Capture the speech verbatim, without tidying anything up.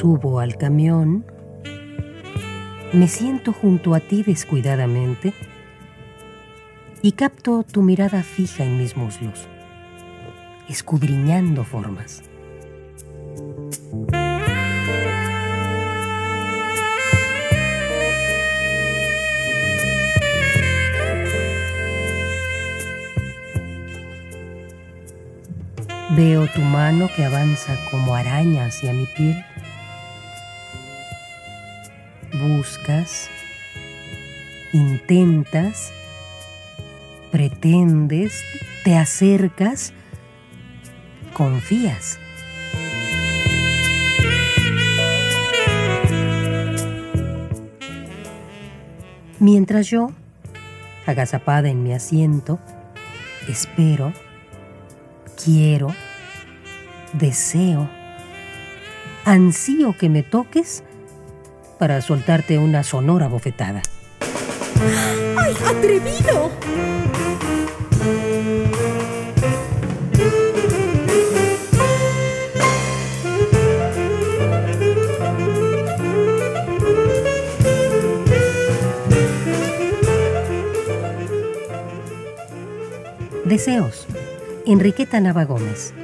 subo al camión, me siento junto a ti descuidadamente y capto tu mirada fija en mis muslos, escudriñando formas. Veo tu mano que avanza como araña hacia mi piel. Buscas, intentas, pretendes, te acercas, confías. Mientras yo, agazapada en mi asiento, espero, quiero, deseo, ansío que me toques para soltarte una sonora bofetada. ¡Ay, atrevido! Deseos. Enriqueta Nava Gómez.